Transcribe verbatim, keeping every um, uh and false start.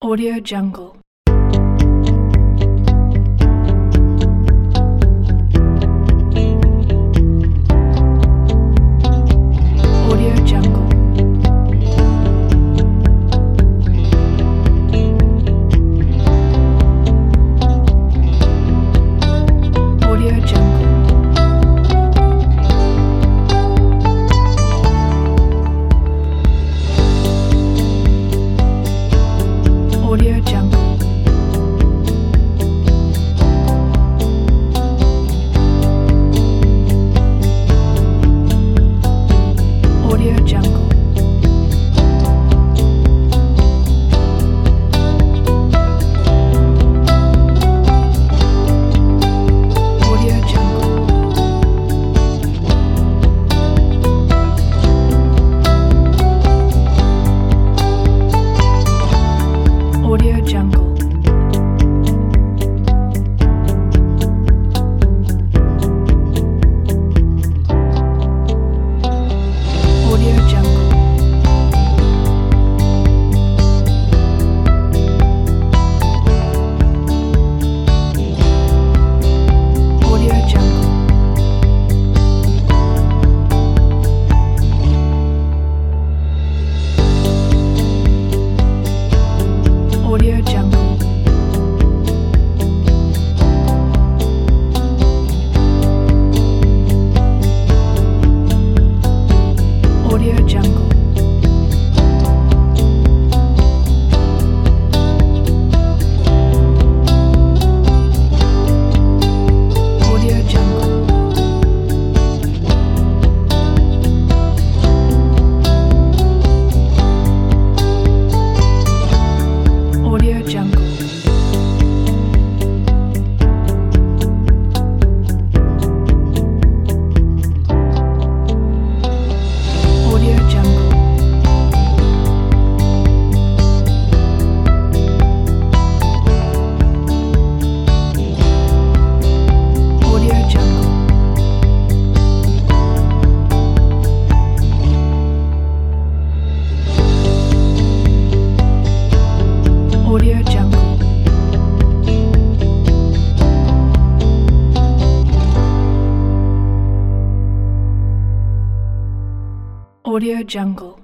Audio Jungle. Audio Jungle. Audio Jungle. Audio Jungle. Audio Jungle. Audio Jungle. Audio Jungle. Audio Jungle. Audio Jungle. Audio Jungle. Audio Jungle. Audio Jungle. Audio Jungle. Audio Jungle. Audio Jungle. Audio Jungle. Audio Jungle.